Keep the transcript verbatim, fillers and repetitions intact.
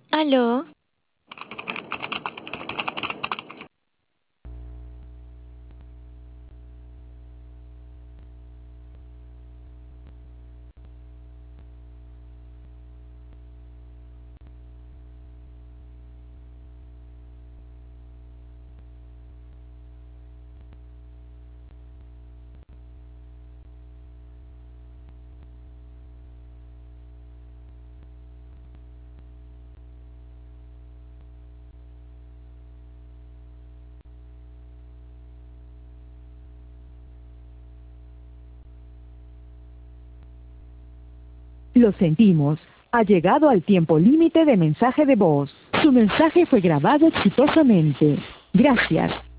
¿Aló? Lo sentimos. Ha llegado al tiempo límite de mensaje de voz. Su mensaje fue grabado exitosamente. Gracias.